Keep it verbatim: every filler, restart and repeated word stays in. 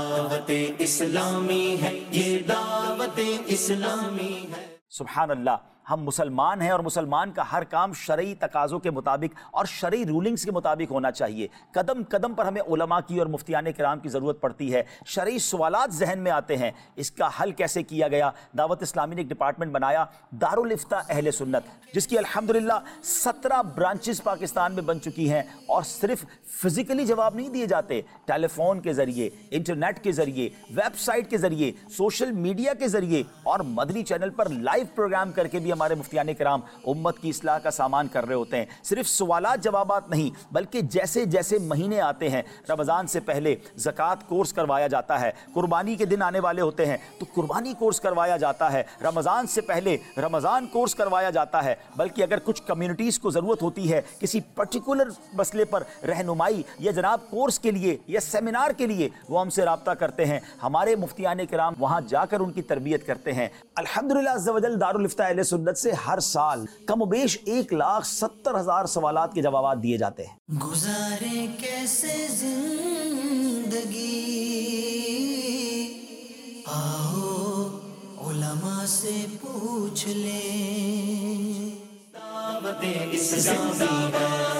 دعوت اسلامی ہے، یہ دعوت اسلامی ہے۔ سبحان اللہ، ہم مسلمان ہیں اور مسلمان کا ہر کام شرعی تقاضوں کے مطابق اور شرعی رولنگز کے مطابق ہونا چاہیے۔ قدم قدم پر ہمیں علماء کی اور مفتیان کرام کی ضرورت پڑتی ہے۔ شرعی سوالات ذہن میں آتے ہیں، اس کا حل کیسے کیا گیا؟ دعوت اسلامی نے ایک ڈپارٹمنٹ بنایا، دارالافتاء اہل سنت، جس کی الحمدللہ سترہ برانچز پاکستان میں بن چکی ہیں، اور صرف فزیکلی جواب نہیں دیے جاتے، ٹیلی فون کے ذریعے، انٹرنیٹ کے ذریعے، ویب سائٹ کے ذریعے، سوشل میڈیا کے ذریعے اور مدنی چینل پر لائیو پروگرام کر کے بھی ہمارے مفتیان کرام امت کی اصلاح کا سامان کر رہے ہوتے ہیں۔ صرف سوالات جوابات نہیں، بلکہ جیسے جیسے مہینے آتے ہیں، رمضان سے پہلے زکوٰۃ کورس کروایا جاتا ہے، قربانی کے دن آنے والے ہوتے ہیں تو قربانی کورس کروایا جاتا ہے، رمضان سے پہلے رمضان کورس کروایا جاتا ہے، بلکہ اگر کچھ کمیونٹیز کو ضرورت ہوتی ہے کسی پرٹیکولر مسئلے پر رہنمائی یا جناب کورس کے لیے یا سیمینار کے لیے، وہ ہم سے رابطہ کرتے ہیں، ہمارے مفتیان کرام وہاں جا کر ان کی تربیت کرتے ہیں۔ الحمدللہ عز و جل دارالافتاء اہل سنت سے ہر سال کم و بیش ایک لاکھ ستر ہزار سوالات کے جوابات دیے جاتے ہیں۔ گزارے کیسے زندگی، آؤ علماء سے پوچھ لیں، دعوت اسلامی ہے۔